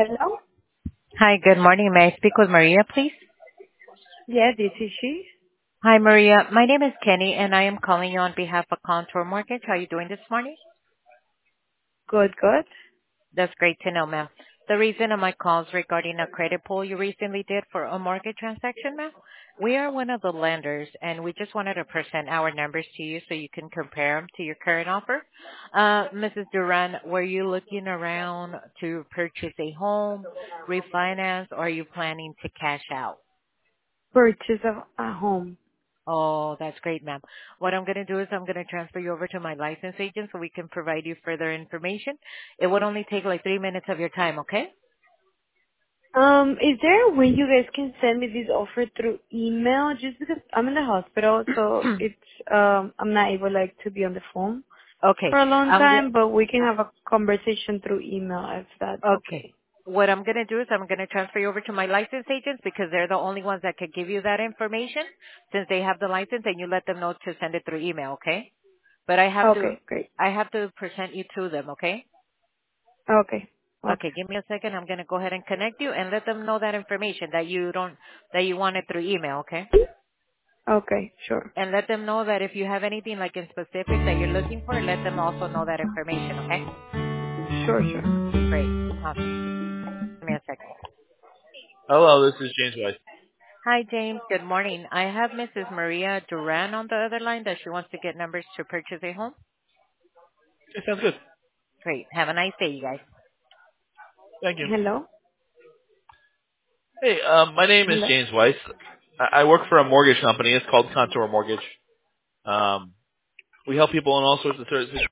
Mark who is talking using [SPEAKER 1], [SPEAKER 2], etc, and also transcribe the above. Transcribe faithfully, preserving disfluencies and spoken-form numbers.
[SPEAKER 1] Hello?
[SPEAKER 2] Hi, good morning. May I speak with Maria, please?
[SPEAKER 1] Yeah, this is she.
[SPEAKER 2] Hi, Maria. My name is Kenny, and I am calling you on behalf of Contour Mortgage. How are you doing this morning?
[SPEAKER 1] Good, good.
[SPEAKER 2] That's great to know, ma'am. The reason of my call is regarding a credit pull you recently did for a mortgage transaction, ma'am. We are one of the lenders, and we just wanted to present our numbers to you so you can compare them to your current offer. Uh, Missus Duran, were you looking around to purchase a home, refinance, or are you planning to cash out?
[SPEAKER 1] Purchase of a home.
[SPEAKER 2] Oh, that's great, ma'am. What I'm going to do is I'm going to transfer you over to my license agent so we can provide you further information. It would only take like three minutes of your time, okay?
[SPEAKER 1] Um, is there a way you guys can send me this offer through email? Just because I'm in the hospital, so it's um I'm not able like to be on the phone
[SPEAKER 2] Okay.
[SPEAKER 1] for a long
[SPEAKER 2] I'm
[SPEAKER 1] time,
[SPEAKER 2] go-
[SPEAKER 1] but we can have a conversation through email if that's
[SPEAKER 2] okay.
[SPEAKER 1] okay.
[SPEAKER 2] What I'm going to do is I'm going to transfer you over to my license agents because they're the only ones that could give you that information since they have the license, and you let them know to send it through email, okay? But I have to
[SPEAKER 1] Okay, great.
[SPEAKER 2] I have to present you to them, okay?
[SPEAKER 1] Okay.
[SPEAKER 2] Okay,
[SPEAKER 1] Okay.
[SPEAKER 2] give me a second. I'm going to go ahead and connect you and let them know that information that you don't that you want it through email, okay?
[SPEAKER 1] Okay, sure.
[SPEAKER 2] And let them know that if you have anything like in specific that you're looking for, let them also know that information, okay?
[SPEAKER 1] Sure, sure.
[SPEAKER 2] Great. Okay. Give me a second.
[SPEAKER 3] Hello, this is James White.
[SPEAKER 2] Hi, James. Good morning. I have Missus Maria Duran on the other line that she wants to get numbers to purchase a home.
[SPEAKER 3] It sounds good.
[SPEAKER 2] Great. Have a nice day, you guys.
[SPEAKER 3] Thank you.
[SPEAKER 1] Hello?
[SPEAKER 3] Hey, um, my name is
[SPEAKER 1] Hello?
[SPEAKER 3] James Weiss. I I work for a mortgage company. It's called Contour Mortgage. Um, we help people in all sorts of situations.